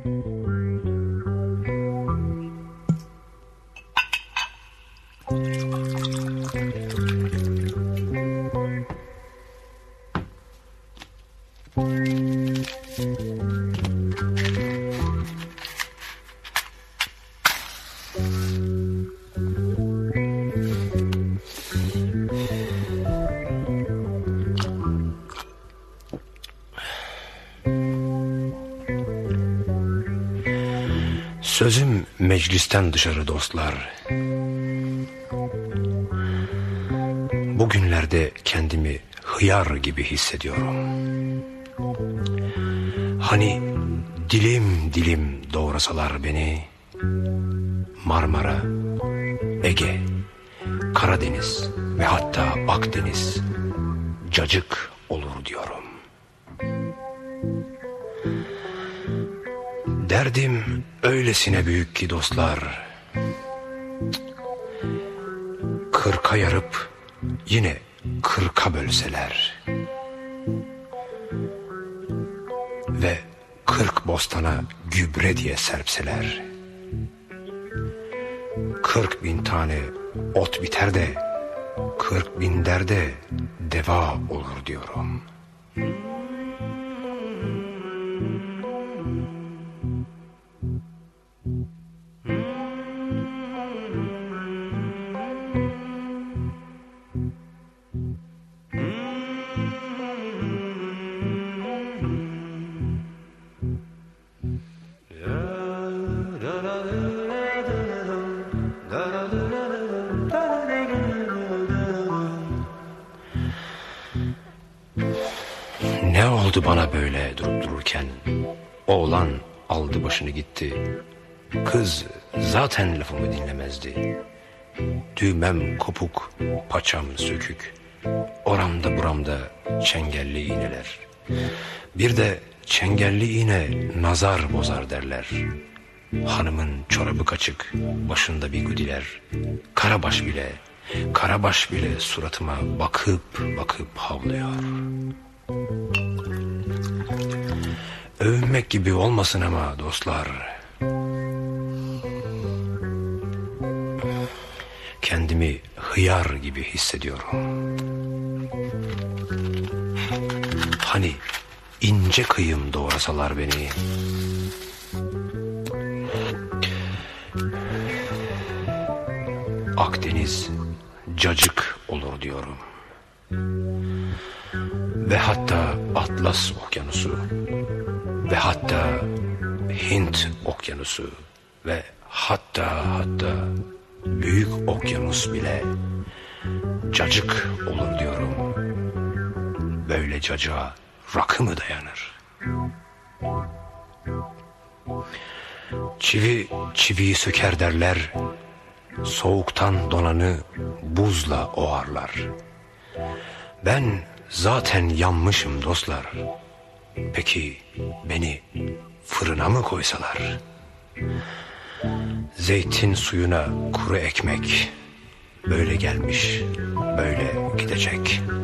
Sözüm meclisten dışarı dostlar. Bugünlerde kendimi hıyar gibi hissediyorum. Hani dilim dilim doğrasalar beni, Marmara, Ege, Karadeniz ve hatta Akdeniz cacık olur diyorum. Derdim öylesine büyük ki dostlar, kırka yarıp yine kırka bölseler ve 40 bostana gübre diye serpseler, 40.000 tane ot biter de 40.000 derde deva olur diyorum. Ne oldu bana böyle durup dururken? Oğlan aldı başını gitti. Kız zaten lafımı dinlemezdi. Düğmem kopuk, paçam sökük. Oramda buramda çengelli iğneler. Bir de çengelli iğne nazar bozar derler. Hanımın çorabı kaçık, başında bir güdiler. Karabaş bile suratıma bakıp bakıp havlıyor. Övünmek gibi olmasın ama dostlar, kendimi hıyar gibi hissediyorum. Hani ince kıyım doğrasalar beni, Akdeniz cacık olur diyorum. Ve hatta Atlas Okyanusu ve hatta Hint Okyanusu ve hatta Büyük Okyanus bile cacık olur diyorum. Böyle cacığa rakı mı dayanır? Çiviyi söker derler, soğuktan donanı buzla oğarlar. Ben zaten yanmışım dostlar. Peki beni fırına mı koysalar? Zeytin suyuna kuru ekmek, böyle gelmiş, böyle gidecek.